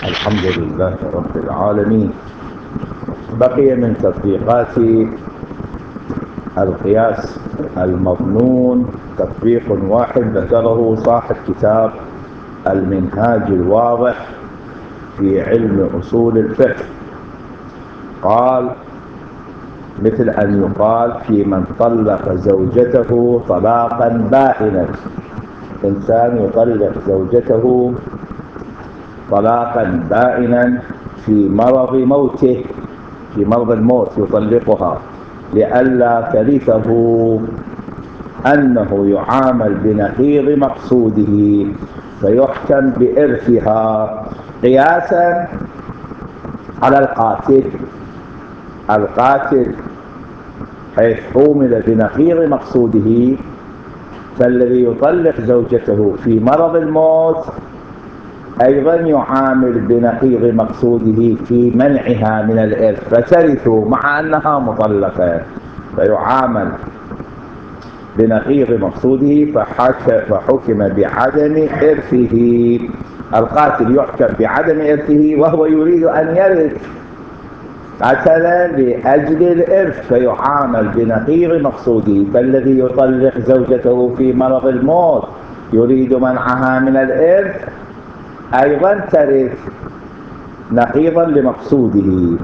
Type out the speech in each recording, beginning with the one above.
الحمد لله رب العالمين. بقي من تطبيقات القياس المظنون تطبيق واحد ذكره صاحب كتاب المنهاج الواضح في علم أصول الفقه. قال: مثل أن يقال في من طلق زوجته طلاقا بائنا. إنسان يطلق زوجته طلاقا بائنا في مرض موته، في مرض الموت يطلقها لئلا ترثه، أنه يعامل بنقيض مقصوده فيحكم بإرثها قياسا على القاتل. القاتل حيث حومل بنقيض مقصوده، فالذي يطلق زوجته في مرض الموت أيضا يعامل بنقيض مقصوده في منعها من الإرث فترث مع أنها مطلقة، فيعامل بنقيض مقصوده فحكم بعدم إرثه. القاتل يحكم بعدم إرثه وهو يريد أن يرث، قتل لأجل الإرث فيعامل بنقيض مقصوده. فالذي يطلق زوجته في مرض الموت يريد منعها من الإرث أيضا ترث نقيضا لمقصوده.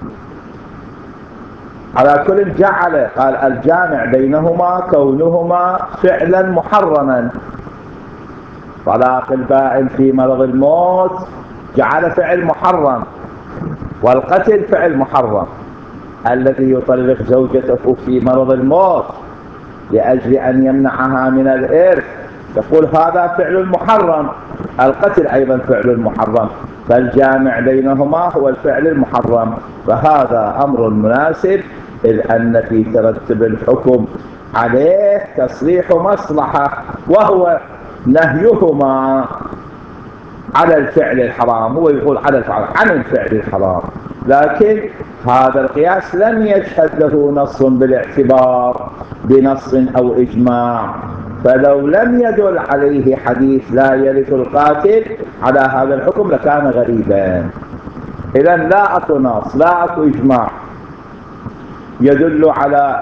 على كل جعل، قال الجامع بينهما كونهما فعلا محرما. طلاق البائن في مرض الموت جعل فعل محرم، والقتل فعل محرم. الذي يطلق زوجته في مرض الموت لأجل أن يمنعها من الإرث تقول هذا فعل محرم، القتل أيضا فعل محرم، فالجامع بينهما هو الفعل المحرم. فهذا أمر مناسب، إذ أن في ترتب الحكم عليه تصريح مصلحة، وهو نهيهما على الفعل الحرام. هو يقول على الفعل عن الفعل الحرام، لكن هذا القياس لم يشهد له نص بالاعتبار بنص أو إجماع، فلو لم يدل عليه حديث لا يرث القاتل على هذا الحكم لكان غريبا. إذن لا أكو نص، لا أكو إجماع يدل على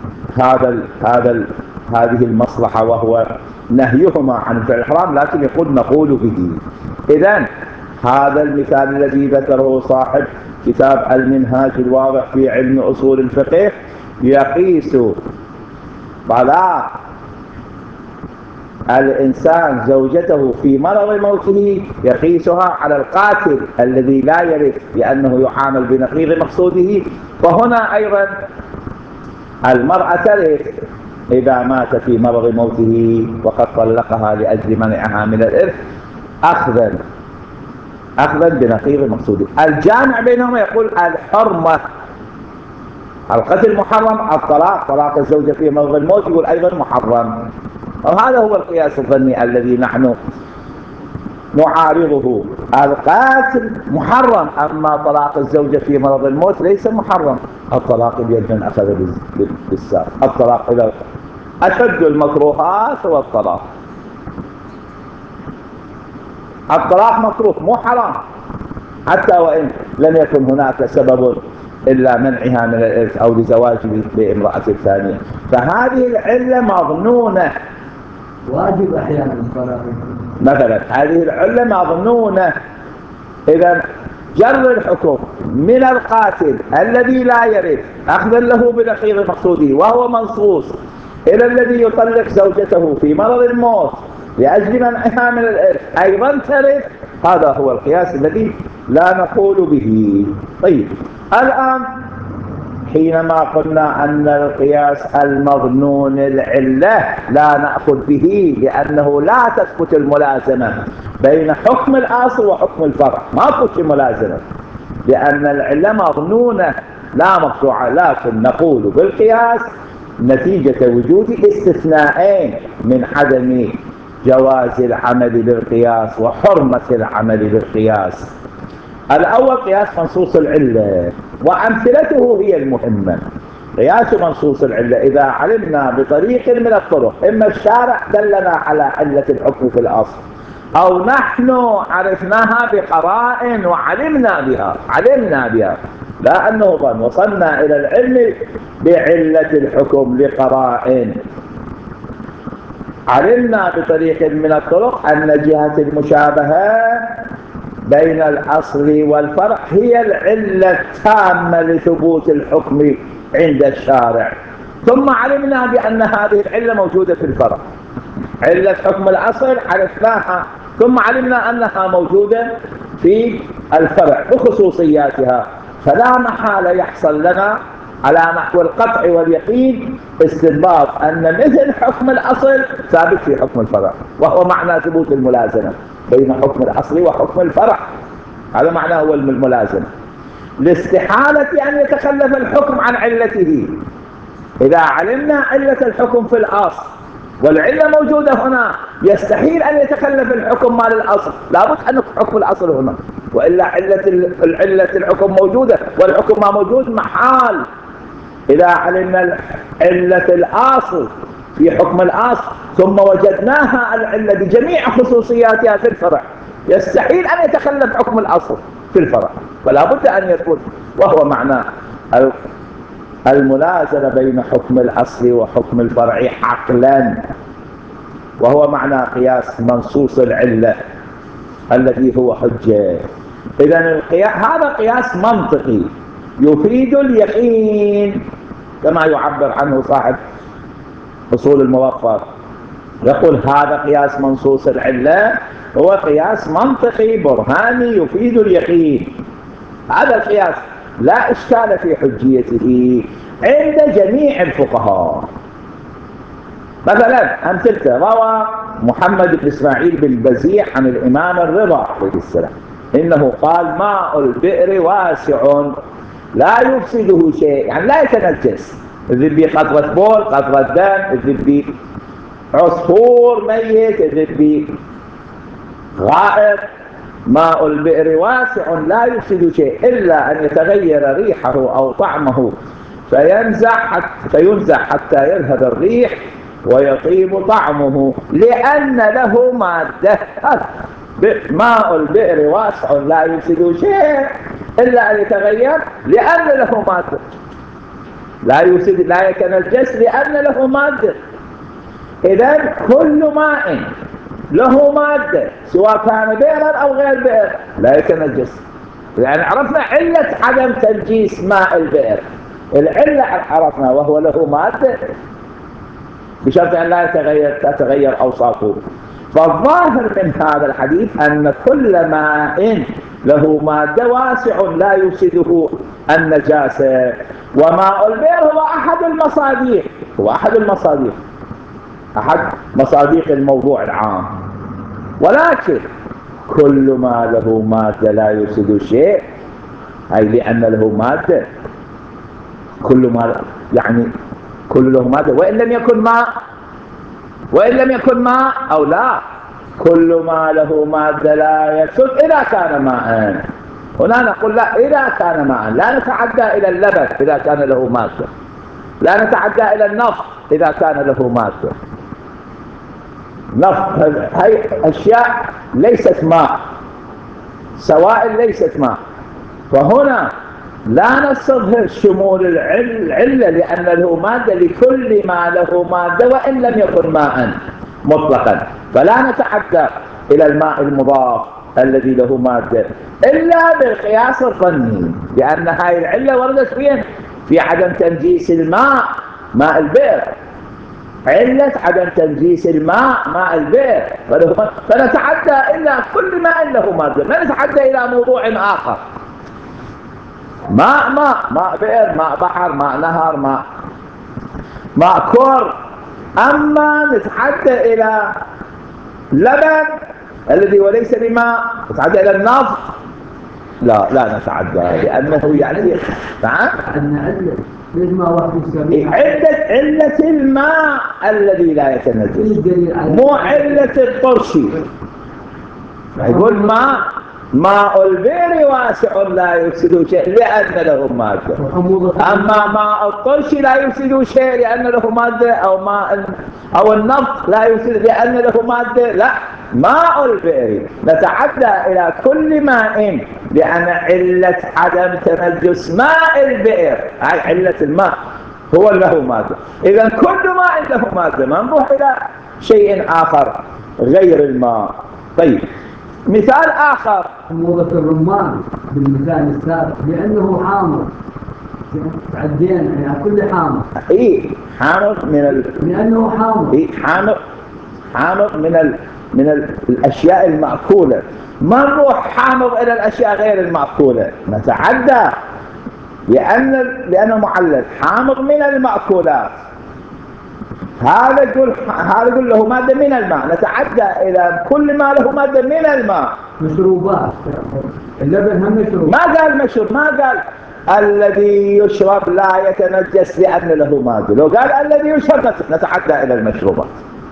هذه المصلحة، وهو نهيهما عن الفعل الحرام، لكن نقول به. إذن هذا المثال الذي ذكره صاحب كتاب المنهاج الواضح في علم أصول الفقه يقيس طلاق الإنسان زوجته في مرض موته، يقيسها على القاتل الذي لا يرث لأنه يعامل بنقيض مقصوده. وهنا أيضا المرأة ترث إذا مات في مرض موته وقد طلقها لأجل منعها من الإرث أخذا بنقيض مقصوده. الجامع بينهما يقول الحرمة، القتل محرم، طلاق الزوجة في مرض الموت يقول أيضا محرم. وهذا هو القياس الظني الذي نحن نعارضه. القاتل محرم، أما طلاق الزوجة في مرض الموت ليس محرم. الطلاق بيد من أخذ بالساق. الطلاق إلى أشد المكروهات هو الطلاق. الطلاق مكروه مو حرام، حتى وإن لم يكن هناك سبب إلا منعها من الإرث أو لزواج بامرأة ثانية. فهذه العلة مظنونة، واجب أحيانا الطلاق مثلا هذه العلة مظنونة. إذا جر الحكم من القاتل الذي لا يرث أخذا له بنقيض مقصوده وهو منصوص إلى الذي يطلق زوجته في مرض الموت لأجل منعها من الإرث أيضا ترث، هذا هو القياس الذي لا نقول به. طيب، الآن حينما قلنا أن القياس المظنون العلة لا نأخذ به لأنه لا تثبت الملازمة بين حكم الأصل وحكم الفرع، ما تثبت ملازمة لأن العلة مظنونة لا مقطوعة، لكن نقول بالقياس نتيجة وجود استثناءين من عدم جواز العمل بالقياس وحرمة العمل بالقياس. الأول قياس منصوص العلة، وأمثلته هي المهمة. قياس منصوص العلة إذا علمنا بطريق من الطرق، إما الشارع دلنا على علة الحكم في الأصل، أو نحن عرفناها بقرائن وعلمنا بها، لا أنه ظن. وصلنا إلى العلم بعلة الحكم لقرائن. علمنا بطريق من الطرق أن جهة المشابهة بين الأصل والفرع هي العلة التامة لثبوت الحكم عند الشارع. ثم علمنا بأن هذه العلة موجودة في الفرع. علة حكم الأصل عرفناها، ثم علمنا أنها موجودة في الفرع بخصوصياتها. فلا محالة يحصل لنا على نحو القطع واليقين استنباط أن مثل حكم الأصل ثابت في حكم الفرع، وهو معنى ثبوت الملازمة بين حكم الأصل وحكم الفرع. هذا معناه هو الملازمة. لاستحالة أن يتخلف الحكم عن علته. إذا علمنا علة الحكم في الأصل والعلة موجودة هنا، يستحيل أن يتخلف الحكم مال الأصل، لابد أن حكم الأصل هنا، وإلا علة الحكم موجودة والحكم ما موجود محال. إذا علمنا علة الأصل في حكم الأصل ثم وجدناها العلة بجميع خصوصياتها في الفرع، يستحيل أن يتخلف حكم الأصل في الفرع، فلا بد أن يثبت. وهو معنى الملازمة بين حكم الأصل وحكم الفرع عقلا، وهو معنى قياس منصوص العلة الذي هو حجة. إذن هذا قياس منطقي يفيد اليقين كما يعبر عنه صاحب أصول الموفق، يقول هذا قياس منصوص العلة هو قياس منطقي برهاني يفيد اليقين. هذا القياس لا إشكال في حجيته عند جميع الفقهاء. مثلا أمثلة: روى محمد بن إسماعيل بن بزيع عن الإمام الرضا عليه السلام إنه قال: ماء البئر واسع لا يفسده شيء، يعني لا يتنجس. إذن بي قطرة بول، قطرة دم، إذن بي عصفور ميت، إذن بي غائط. ماء البئر واسع لا يفسد شيء إلا أن يتغير ريحه أو طعمه فينزع حتى يذهب الريح ويطيب طعمه لأن له مادة. ماء البئر واسع لا يفسد شيء إلا أن يتغير لأن له مادة، لا يتنجس لأن له مادة. إذن كل ماء له مادة سواء كان بئرا أو غير بئر لا يتنجس. يعني عرفنا علة عدم تنجيس ماء البئر، العلة عرفنا وهو له مادة بشرط أن لا تتغير أوصافه. فالظاهر من هذا الحديث أن كل ماء له مادة واسع لا يفسده النجاسة. وماء البئر هو أحد مصاديق الموضوع العام. ولكن كل ما له مادة لا يفسد شيء، أي لأن له مادة. كل له مادة وإن لم يكن ماء أو لا. كل ما له مادة لا يفسد إذا كان ماء. هنا نقول لا، إذا كان ماء، لا نتعدى إلى اللبن إذا كان له مادة، لا نتعدى إلى النفط إذا كان له مادة. نفط هي أشياء ليست ماء، سوائل ليست ماء، فهنا لا نستظهر شمول العلة لأن له مادة لكل ما له مادة وإن لم يكن ماء مطلقا. فلا نتعدى إلى الماء المضاف الذي له مادة إلا بالقياس الظني، لأن هذه العلة وردت في عدم تنجيس ماء البئر. علة عدم تنجيس ماء البئر، فنتعدى إلى كل ماء له مادة، لا نتعدى إلى موضوع آخر. ماء بئر، ماء بحر، ماء نهر، ماء كور. أما نتعدى إلى لبن الذي وليس بماء، نتعدى إلى النفط، لا نتعدى، لأنه يعني نعم علة الماء الذي لا يتنجس، مو علة الطرشي. يقول ماء البئر واسع لا يفسد شيء لأن له مادة، أما ماء الطرش لا يفسد شيء لأن له مادة، أو النفط لا يفسد لأن له مادة. لا، ماء البئر نتعدى إلى كل ماء لأن علة عدم تنجس ماء البئر هاي علة الماء هو له مادة. إذا كل ماء له مادة، ما نروح إلى شيء آخر غير الماء. طيب مثال آخر موضة الرمان بالمثال السابق لأنه حامض، تعدينا يعني كل حامض. حامض لأنه حامض. حامض من الأشياء المأكولة. ما نروح حامض إلى الأشياء غير المأكولة، نتعدى لأنه معلل حامض من المأكولات. هذا يقول له مادة من الماء، نتعدى إلى كل ما له مادة من الماء. مشروبات، اللبن هم مشروب. ما قال مشروب، ما قال الذي يشرب لا يتنجس لأن له مادة. لو قال الذي يشرب نتعدى إلى المشروبات.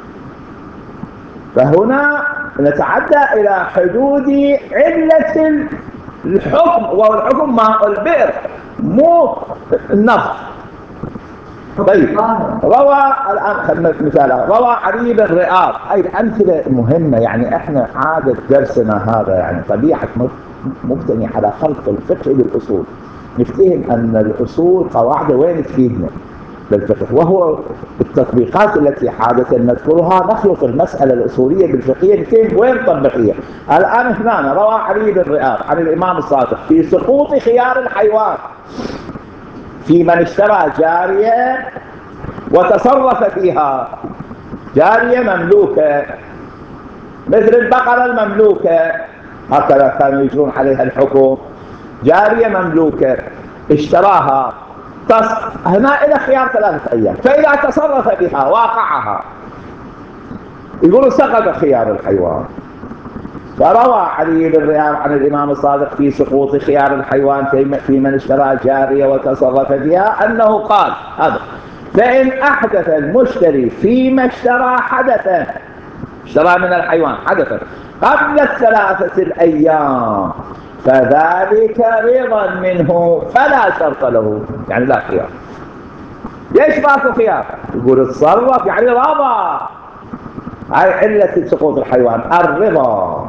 فهنا نتعدى إلى حدود علة الحكم، والحكم ماء البئر مو النفط. طيب روى الآن خلنا مثال، روى علي بن رئاب. هاي الأمثلة مهمة، يعني احنا عادة درسنا هذا يعني طبيعة مبتني على خلط الفقه بالأصول. نفتهم أن الأصول قواعد وين تفيدنا بالفقه، وهو التطبيقات التي عادة نذكرها نخلط المسألة الأصولية بالفقهية نفتهم وين تطبيقية. الآن هنا روى علي بن رئاب عن الإمام الصادق في سقوط خيار الحيوان في من اشترى جارية وتصرف فيها. جارية مملوكة مثل البقرة المملوكة، هكذا كانوا يجرون عليها الحكم. جارية مملوكة اشتراها، هنا إلى خيار 3 أيام، فإذا تصرف بها واقعها يقولوا سقط خيار الحيوان. فروى علي بن رئاب عن الإمام الصادق في سقوط خيار الحيوان في من اشترى جارية وتصرف بها أنه قال هذا: فإن أحدث المشتري فيما اشترى حدثا، اشترى من الحيوان حدثا قبل 3 أيام فذلك رضا منه فلا شرط له، يعني لا خيار. ليش ماكو خيار؟ يقول اتصرف يعني رضا. هاي علة سقوط الحيوان الرضا.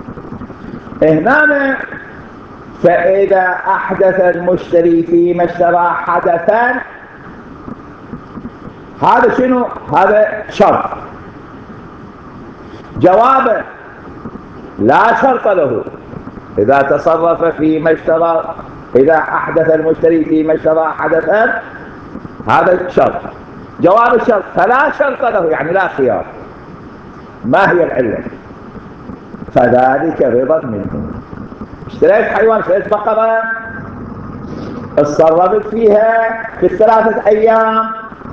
هنا فإذا أحدث المشتري فيما اشترى حدثا، هذا شنو؟ هذا شرط. جوابه لا شرط له. إذا تصرف فيما اشترى، إذا أحدث المشتري فيما اشترى حدثا، هذا شرط. جواب الشرط فلا شرط له، يعني لا خيار. ما هي العلة؟ فذلك رضا منه. اشتريت حيوان، اشتريت بقرة، اتصرفت فيها في 3 أيام،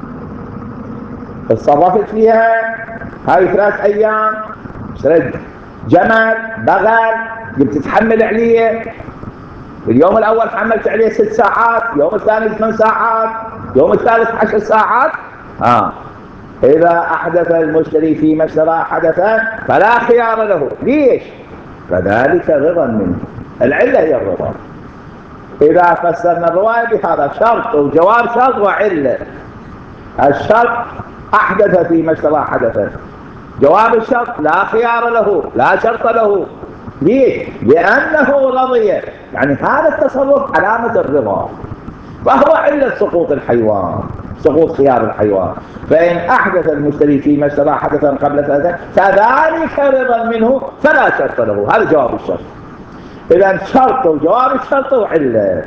اتصرفت فيها هاي 3 أيام. اشتريت جمل، بغل، قلت تتحمل عليه. اليوم الأول حملت عليه 6 ساعات، اليوم الثاني 8 ساعات، اليوم الثالث 10 ساعات. إذا أحدث المشتري فيما اشترى حدثا فلا خيار له. ليش؟ فذلك رضا منه. العلة هي الرضا. إذا فسرنا الرواية بهذا شرط وجواب شرط وعلة. الشرط أحدث فيما اشترى حدثا، جواب الشرط لا خيار له، لا شرط له. ليش؟ لأنه رضي، يعني هذا التصرف علامة الرضا، فهو علة سقوط الحيوان، سقوط خيار الحيوان. فإن أحدث المشتري فيما اشترى حدثا قبل 3 فذلك رضا منه فلا شرط له. هذا جواب الشرط. إذا شرط وجواب الشرط وعلة.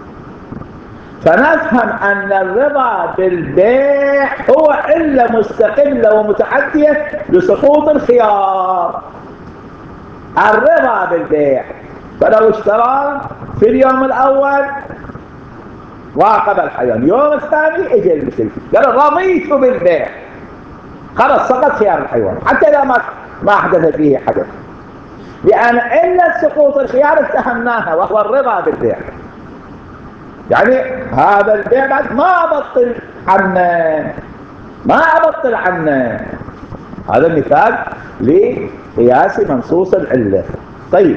فنفهم أن الرضا بالبيع هو علة مستقلة ومتعدية لسقوط الخيار. الرضا بالبيع، فلو اشترى في اليوم الأول راقب الحيوان، اليوم الثاني اجى المشتري قال رضيت بالبيع، خلاص سقط خيار الحيوان حتى إذا ما أحدث فيه حدث، لأن علة سقوط الخيار اتهمناها وهو الرضا بالبيع. يعني هذا البيع بعد ما أبطل عنه، ما أبطل عنه. هذا مثال لقياس منصوص العلة. طيب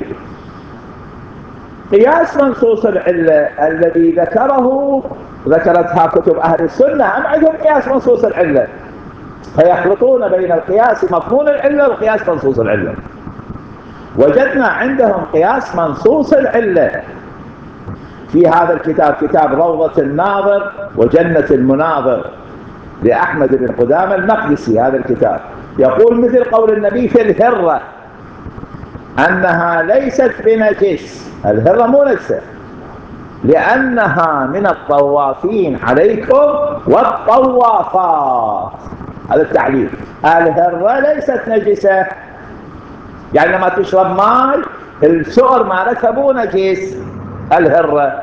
قياس منصوص العلة الذي ذكرتها كتب أهل السنة، أم عندهم قياس منصوص العلة؟ فيخلطون بين القياس مضمون العلة والقياس منصوص العلة. وجدنا عندهم قياس منصوص العلة في هذا الكتاب، كتاب روضة الناظر وجنة المناظر لأحمد بن قدامة المقدسي. هذا الكتاب يقول مثل قول النبي في الهرة أنها ليست بنجس، الهرة مو نجسة، لأنها من الطوافين عليكم والطوافات. هذا التعليل. الهرة ليست نجسة، يعني لما تشرب ماء السؤر مالتها مو نجس الهرة،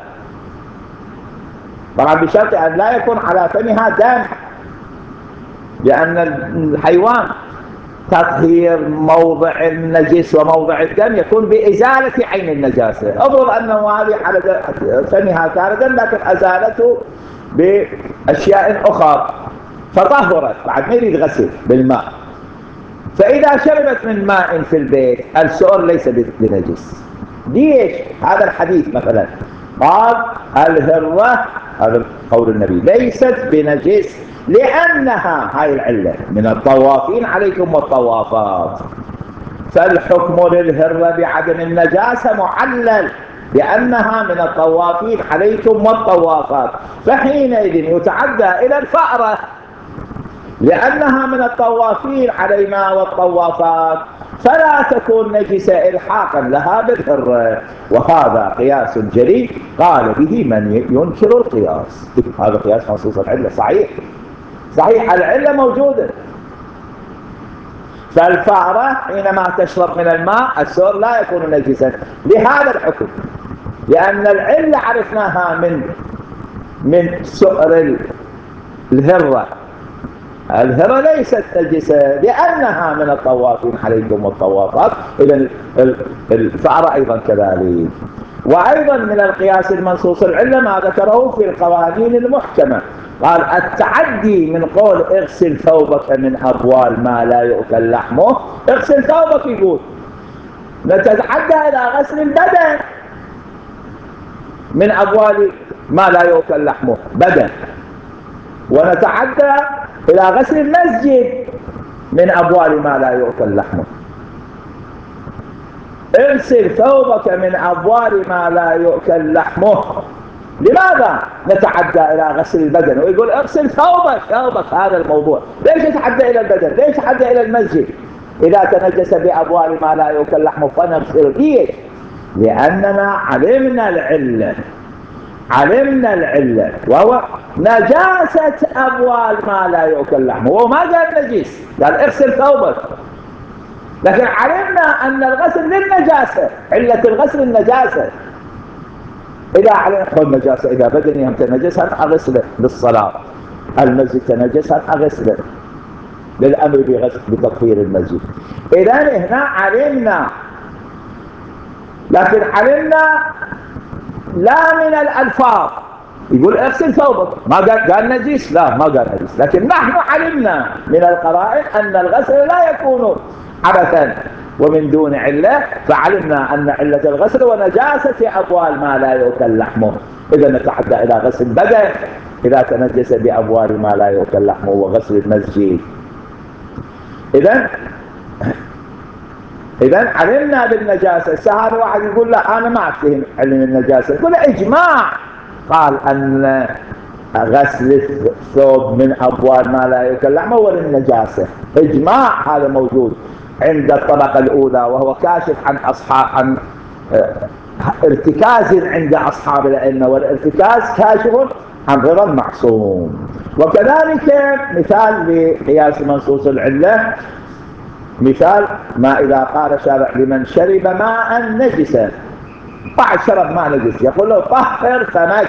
طبعا بشرط أن لا يكون على فمها دم، لأن الحيوان تطهير موضع النجس وموضع الدم يكون بإزالة عين النجاسة. أفرض أنه هذه على فمها كاردا لكن أزالته بأشياء أخرى فطهرت، بعد ما يريد غسل بالماء، فإذا شربت من ماء في البيت السؤر ليس بنجس. ليش؟ هذا الحديث مثلا قال الهرة، هذا قول النبي، ليست بنجس لأنها، هاي العلة، من الطوافين عليكم والطوافات. فالحكم للهرة بعدم النجاسة معلل لأنها من الطوافين عليكم والطوافات، فحينئذ يتعدى إلى الفأرة لأنها من الطوافين علينا والطوافات، فلا تكون نجسة إلحاقا لها بالهرة. وهذا قياس جلي قال به من ينكر القياس. هذا قياس منصوص العلة صحيح، صحيح العلة موجودة. فالفأرة حينما تشرب من الماء السؤر لا يكون نجسا لهذا الحكم، لأن العلة عرفناها من سؤر الهرة. الهرة ليست نجسة لأنها من الطوافين عليكم والطوافات، إذن الفأرة أيضا كذلك. وأيضا من القياس المنصوص العلة ما ذكره في القوانين المحكمة، قال التعدي من قول اغسل ثوبك من أبوال ما لا يؤكل لحمه، اغسل ثوبك، يقول نتعدى إلى غسل البدن من أبوال ما لا يؤكل لحمه بدن، ونتعدى إلى غسل المسجد من أبوال ما لا يؤكل لحمه. اغسل ثوبك من أبوال ما لا يؤكل لحمه، لماذا نتعدى إلى غسل البدن ويقول اغسل ثوبك؟ هذا الموضوع. ليش يتعدى إلى البدن؟ ليش يتعدى إلى المسجد؟ إذا تنجس بأبوال ما لا يؤكل لحمه فنغسل. ليش؟ لأننا علمنا العلة وهو نجاسة أبوال ما لا يؤكل لحمه، وهو ما قال نجيس، قال اغسل ثوبك، لكن علمنا أن الغسل للنجاسة، علة الغسل النجاسة. إذا علم النجاسة إذا بدني هم تنجسا أغسله للصلاة، المسجد تنجسا أغسله للأمر بتطهير المسجد. إذا هنا علمنا، لكن علمنا لا من الألفاظ. يقول اغسل ثوبك، ما قال نجيس، لا ما قال نجيس، لكن نحن علمنا من القرائن أن الغسل لا يكون عبثا ومن دون علة، فعلمنا أن علة الغسل ونجاسة أبوال ما لا يؤكل لحمه. إذا نتعدى إلى غسل البدن إذا تنجس بأبوال ما لا يؤكل لحمه وغسل المسجد. إذا علمنا بالنجاسة. سهل واحد يقول لا أنا ما أفتهم علم النجاسة، يقول إجماع قال أن غسل الثوب من أبوال ما لا يؤكل لحمه هو للنجاسة. إجماع هذا موجود عند الطبقة الأولى، وهو كاشف عن ارتكاز عند أصحاب الأئمة، والارتكاز كاشف عن رضا المعصوم. وكذلك مثال لقياس منصوص العلة، مثال ما إذا قال شارع لمن شرب ماء نجسا، بعد شرب ماء نجس يقول له طهر فمك،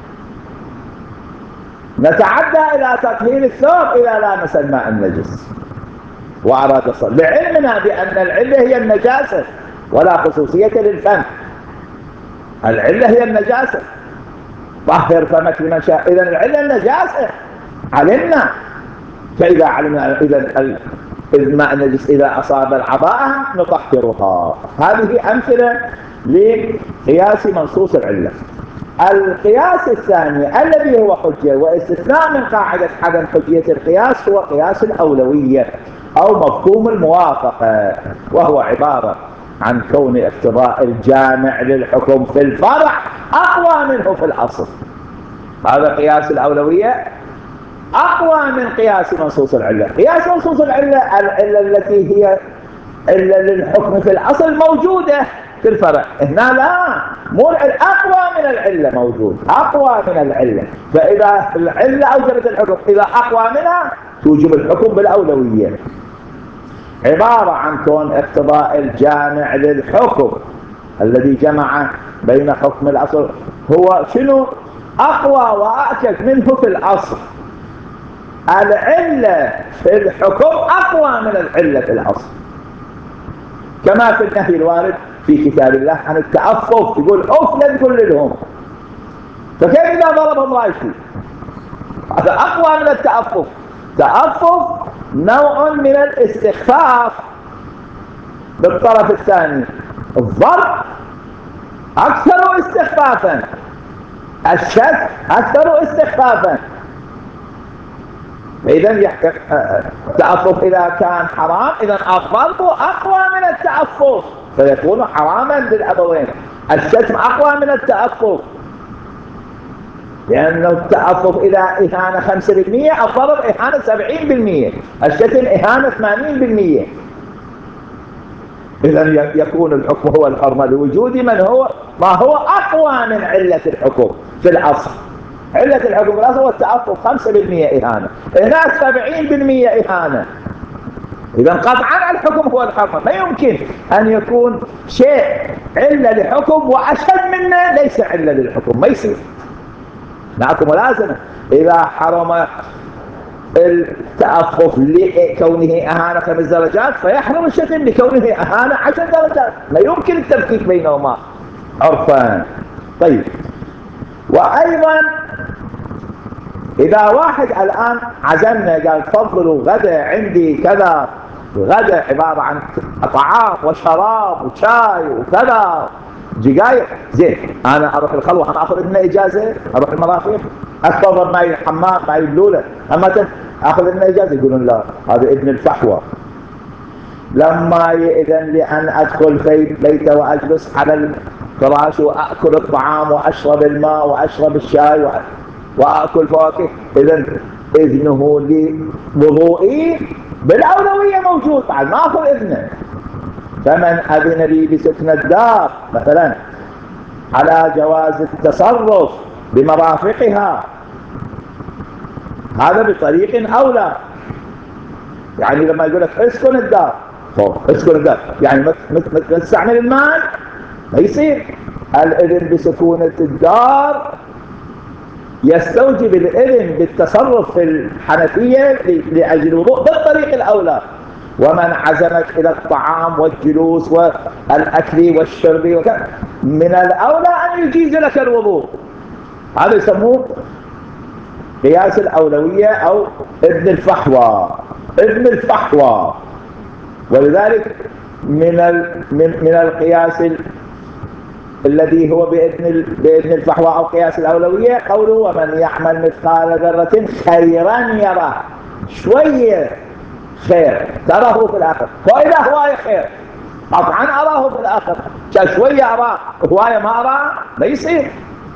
نتعدى إلى تطهير الثوب إذا لامس الماء النجس وأراد الصلاة، لعلمنا بأن العلة هي النجاسة ولا خصوصية للفم. العلة هي النجاسة، طهر فمك لمن شاء، إذا العلة النجاسة علمنا. فإذا علمنا إذا الماء النجس إذا أصاب العضاء نطهرها. هذه أمثلة لقياس منصوص العلة. القياس الثاني الذي هو حجة واستثناء من قاعدة عدم حجية القياس هو قياس الأولوية أو مفهوم الموافقة، وهو عبارة عن كون اقتضاء الجامع للحكم في الفرع أقوى منه في الأصل. هذا قياس الأولوية أقوى من قياس منصوص العلة. قياس منصوص العلة التي هي إلا للحكم في الأصل موجودة في الفرع، هنا لا، مو أقوى من العلة موجود، أقوى من العلة، فإذا العلة أوجبت الحكم إذا أقوى منها توجب الحكم بالأولوية. عبارة عن كون اقتضاء الجامع للحكم الذي جمع بين حكم الأصل هو شنو؟ أقوى وأأكد منه في الأصل. العلة في الحكم أقوى من العلة في الأصل، كما في النهي الوارد في كتاب الله عن التعفف، يقول أوف لا تقول لهم، فكيف إذا ضربهم رايشي؟ هذا أقوى من التعفف. تعفف نوع من الاستخفاف بالطرف الثاني، الضرب أكثر استخفافا، الشك أكثر استخفافا. إذا التعفف إذا كان حرام إذا الضرب أقوى من التعفف فيكون حراما للأبوين. الشتم أقوى من التعفف لأنه التعفف إذا إهانة 5%، الضرب إهانة 70%، الشتم إهانة 80%. إذا يكون الحكم هو الحرمة لوجود ما هو أقوى من علة الحكم في الأصل. علة الحكم في الأصل هو التعفف 5% إهانة، هناك 70% إهانة. إذا قطعا الحكم هو الحرمة، ما يمكن أن يكون شيء علة لحكم وأشد منه ليس علة للحكم، ما يصير. نعم ملازمة. إذا حرم التعفف لكونه أهانة 5 درجات فيحرم الشتم لكونه أهانة 10 درجات، لا يمكن التفكيك بينهما عرفان. طيب، وأيضا إذا واحد الآن عزمنا قال تفضلوا غدا عندي كذا، غدا عبارة عن طعام وشراب وشاي وكذا دقائق، زين أنا أروح الخلوة أنا أخذ لنا إجازة أروح المرافق أتفضل معي الحمام معي اللولة، أما أخذ لنا إجازة يقولون لا هذا ابن الفحوى. لما يأذن لي أن أدخل في بيته وأجلس على الفراش وأكل الطعام وأشرب الماء وأشرب الشاي وأكل فواكه، إذن إذنه لوضوئي بالأولوية موجود، بعد ما أخذ إذنه. فمن أذن لي بسكن الدار مثلا على جواز التصرف بمرافقها هذا بطريق أولى. يعني لما يقول لك اسكن الدار، اسكن الدار يعني ما تستعمل المال، ما يصير. الإذن بسكونة الدار يستوجب الإذن بالتصرف في الحنفية لأجل الوضوء بالطريق الأولى. ومن عزمك إلى الطعام والجلوس والأكل والشرب من الأولى أن يجيز لك الوضوء. هذا يسموه قياس الأولوية أو ابن الفحوى، ابن الفحوى. ولذلك من القياس الذي هو بإذن الفحوى أو قياس الأولوية قوله ومن يعمل مثقال ذرة خيرا يره، شوية خير تراه في الآخر، وإذا هواية خير قطعا أراه في الآخر، شوية أراه هواية ما أراه ما يصير،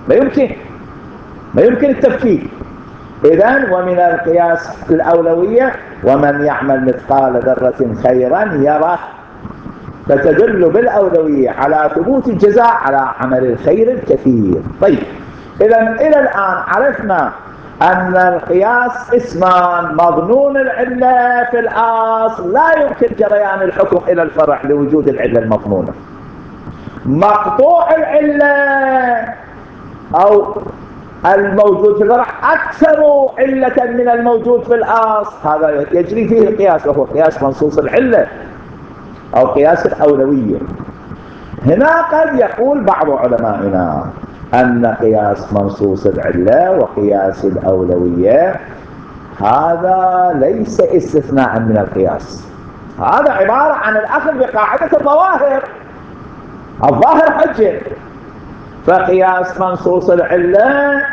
ما يمكن التفكيك. إذن ومن القياس الأولوية ومن يعمل مثقال ذرة خيرا يره، فتدل بالأولوية على ثبوت الجزاء على عمل الخير الكثير. طيب، إذن إلى الآن عرفنا أن القياس اسمان: مظنون العلة في الأصل لا يمكن جريان الحكم إلى الفرع لوجود العلة المظنونة، مقطوع العلة أو الموجود في الفرع أكثر علة من الموجود في الأصل، هذا يجري فيه القياس وهو قياس منصوص العلة أو قياس الأولوية. هنا قد يقول بعض علمائنا أن قياس منصوص العلة وقياس الأولوية هذا ليس استثناء من القياس، هذا عبارة عن الأخذ بقاعدة الظواهر. الظاهر حجة، فقياس منصوص العلة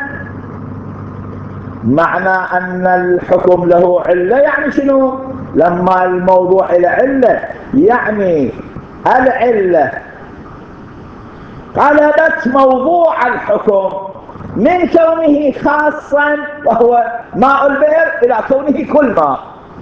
معنى أن الحكم له علة، يعني شنو؟ لما الموضوع إلى علة يعني العلة قلبت موضوع الحكم من كونه خاصا وهو ماء البئر إلى كونه كل ماء.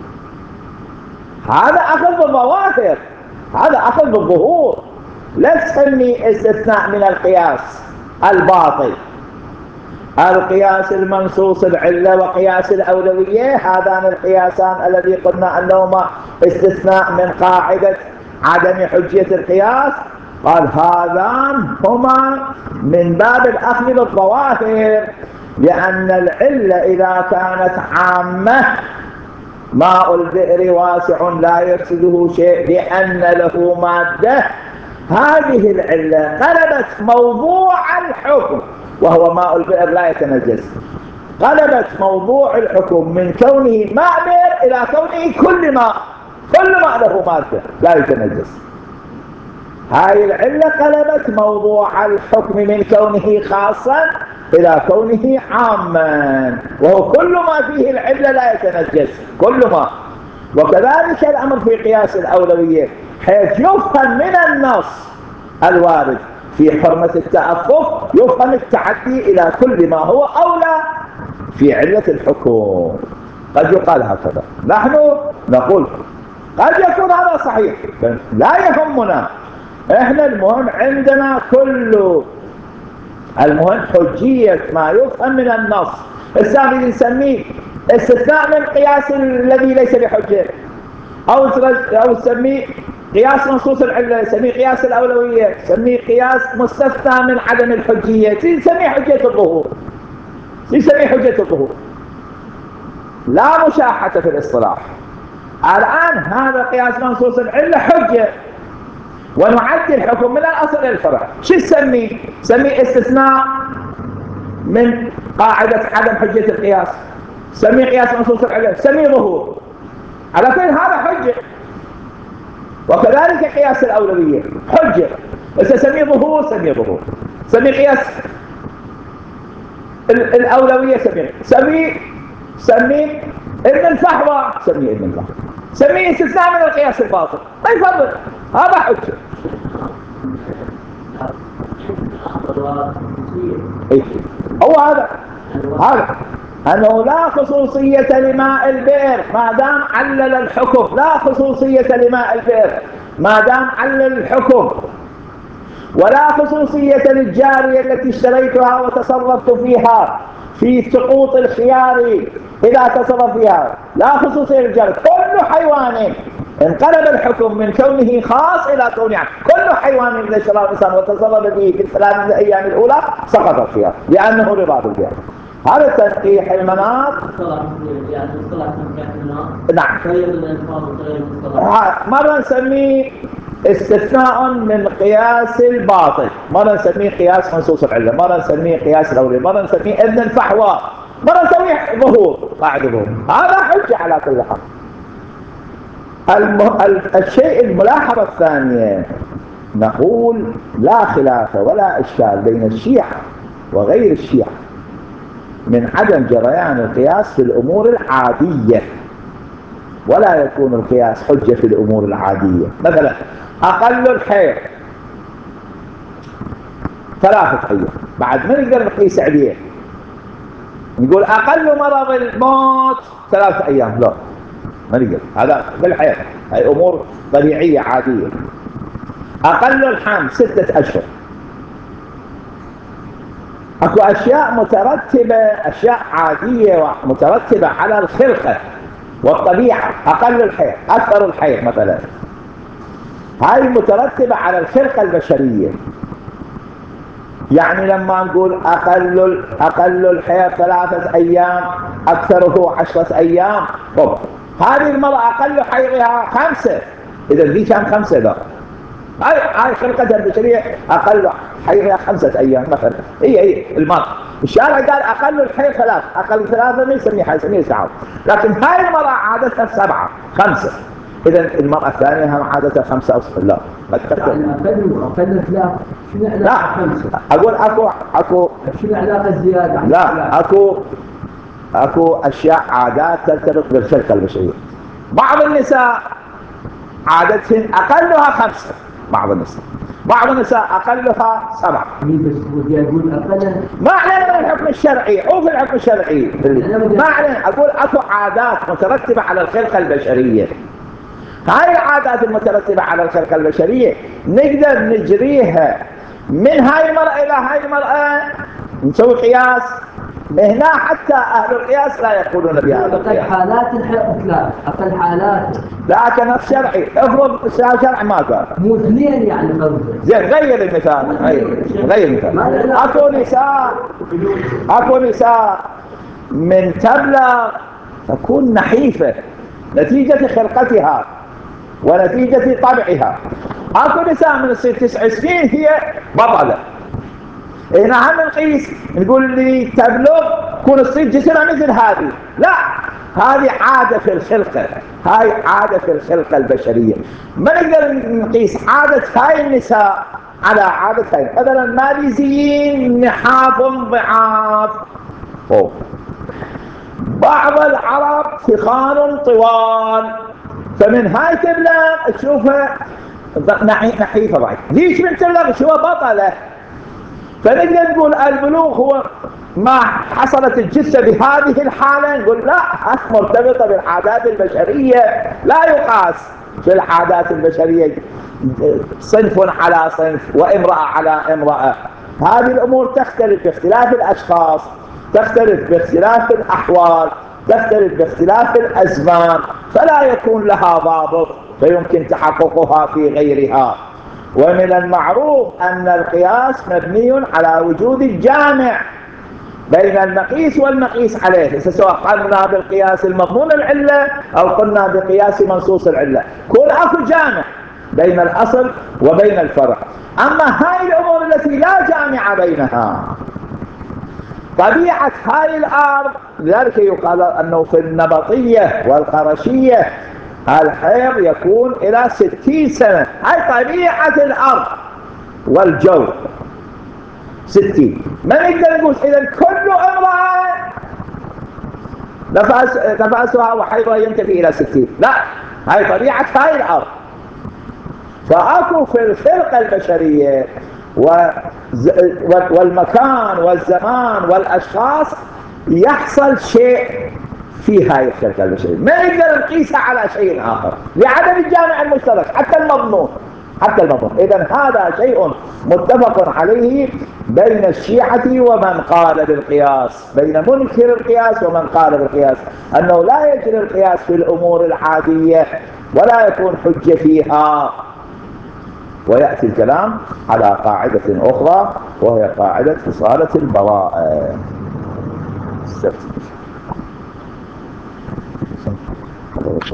هذا أخذ بالظواهر، هذا أخذ بالظهور، لا تسمي استثناء من القياس الباطل. القياس المنصوص العلة وقياس الأولوية هذان القياسان الذي قلنا أنهما استثناء من قاعدة عدم حجية القياس، قال هذان هما من باب الأخذ بالظواهر، لأن العلة إذا كانت عامة ماء البئر واسع لا يفسده شيء لأن له مادة، هذه العلة قلبت موضوع الحكم وهو ماء البئر لا يتنجس، قلبت موضوع الحكم من كونه ماء بئر إلى كونه كل ماء، كل ماء له مادة لا يتنجس. هاي العلة قلبت موضوع الحكم من كونه خاصا إلى كونه عاما، وهو كل ما فيه العلة لا يتنجس، كل ما. وكذلك الأمر في قياس الأولوية، حيث يفهم من النص الوارد في حرمة التأفف يفهم التعدي إلى كل ما هو أولى في علة الحكم. قد يقال هكذا، نحن نقول قد يكون هذا صحيح، لا يهمنا، احنا المهم عندنا كله، المهم حجية ما يفهم من النص. الثاني نسميه استثناء من القياس الذي ليس بحجة، أو نسميه قياس منصوص العلة، نسميه قياس الأولوية، نسميه قياس مستثنى من عدم الحجية، نسميه حجة الظهور، نسميه حجة الظهور، لا مشاحة في الاصطلاح. الآن هذا قياس منصوص العلة حجة، ونعدي الحكم من الأصل إلى الفرع، شو نسميه؟ نسميه استثناء من قاعدة عدم حجية القياس، نسميه قياس منصوص العلة، نسميه ظهور، على كل هذا حجة. وكذلك قياس الأولوية حجة، بس سميه ظهور، سميه ظهور، سميه قياس الأولوية، سميه ابن الفحوى، سميه ابن الفحوى، سميه استثناء من القياس الباطل، ما يفضل، هذا حجة. هو هذا أنه لا خصوصية لماء البئر ما دام علل الحكم، لا خصوصية لماء البئر ما دام علل الحكم، ولا خصوصية للجارية التي اشتريتها وتصرفت فيها في سقوط الخيار إذا تصرف فيها، لا خصوصية للجارية، كل حيوان انقلب الحكم من كونه خاص إلى كونه عام، كل حيوان إذا اشترى الإنسان وتصرف به في الثلاث الأيام الأولى سقط فيها لأنه رضا بالبيع. هذا تنقيح المناط. نعم، مرة نسميه استثناء من قياس الباطل، مرة نسميه قياس منصوص العلة، مرة نسميه قياس الأولي، مرة نسميه ابن الفحوى، مرة نسميه ظهور، قاعدة ظهور. هذا حجة على كل حال. الشيء الملاحظة الثانية، نقول لا خلاف ولا إشكال بين الشيعة وغير الشيعة من عدم جريان القياس في الأمور العادية، ولا يكون القياس حجة في الأمور العادية. مثلا أقل الحيض 3 أيام، بعد ما نقدر نقيس عليه، نقول أقل مرض الموت 3 أيام، لا ما نقدر، هذا بالحيض، هي أمور طبيعية عادية. أقل الحمل 6 أشهر. اكو اشياء مترتبة، اشياء عادية ومترتبة على الخلقة والطبيعة، اقل الحيض، اكثر الحيض مثلا، هاي مترتبة على الخلقة البشرية. يعني لما نقول اقل الحيض 3 ايام اكثره 10 ايام، طب هذه المرأة اقل حيضها 5، اذا ذي كان 5، لا هاي خلقتها البشرية اقل حيضها 5 ايام مثلا، هي المرأة. الشارع قال اقل الحيض 3، اقل 3 ما يسميه حيض، يسميه استعاضة، لكن هاي المرأة عادتها 7 5، إذا المرأة الثانية هم عادة 5 أو 6. لا ما تكثر. يعني أقل خلاف. شنو علاقة 5؟ أقول أكو شنو علاقة الزيادة؟ لا أكو أشياء عادات ترتبط بالخلقة البشرية. بعض النساء عادتهن أقلها 5. بعض النساء أقلها 7. يقول أقل. ما علينا من الحكم الشرعي أو في الحكم الشرعي ما علينا. أقول أكو عادات مترتبة على الخلقة البشرية. هاي العادات المترتبة على الخلقة البشرية نقدر نجريها من هاي المرأة إلى هاي المرأة، نسوي قياس. هنا حتى أهل القياس لا يقولون بهذا القياس. أقل حالات الإطلاق، أقل حالات. لكن الشرعي افرض الشرع ما قال مو 2 يعني قصدك. زين غير المثال. غير المثال. اكو نساء من تبلغ تكون نحيفة نتيجة خلقتها ونتيجة طبعها. اكو نساء من تصير 9 سنين هي بطلة. هنا هم نقيس نقول لي تبلغ تكون تصير جسمها مثل هذه. لا، هذه عادة في الخلقة. هاي عادة في الخلقة البشرية. ما نقدر نقيس عادة هاي النساء على عادة هاي. مثلا ماليزيين نحاف ضعاف. بعض العرب ثخان طوال، فمن هاي تبلغ تشوفها نحيفة ضعيفة. ليش من تبلغ تشوفها بطلة؟ فنقدر نقول البلوغ هو ما حصلت الجثة بهذه الحالة. نقول لا، مرتبطة بالعادات البشرية، لا يقاس في العادات البشرية صنف على صنف وامرأة على امرأة. هذه الأمور تختلف باختلاف الأشخاص، تختلف باختلاف الأحوال، تختلف باختلاف الأزمان، فلا يكون لها ضابط فيمكن تحققها في غيرها. ومن المعروف أن القياس مبني على وجود الجامع بين المقيس والمقيس عليه، سواء قلنا بالقياس المضمون العلة أو قلنا بقياس منصوص العلة، كل أكو جامع بين الأصل وبين الفرع. أما هاي الأمور التي لا جامع بينها، طبيعة هاي الأرض، لذلك يقال أنه في النبطية والقرشية الحيض يكون إلى 60 سنة. هاي طبيعة الأرض والجو 60. ما نقدر نقول إذا كل امرأة نفسها وحيضها ينتهي إلى 60. لا، هاي طبيعة هاي الأرض. فأكو في الخلقة البشرية والمكان والزمان والأشخاص يحصل شيء في هاي الخلقة البشرية، ما نقدر نقيسها على شيء آخر لعدم الجامع المشترك حتى المضمون. إذن هذا شيء متفق عليه بين الشيعة ومن قال بالقياس، بين منكر القياس ومن قال بالقياس، أنه لا يجري القياس في الأمور العادية ولا يكون حجة فيها. ويأتي الكلام على قاعدة أخرى وهي قاعدة فصالة البراءة.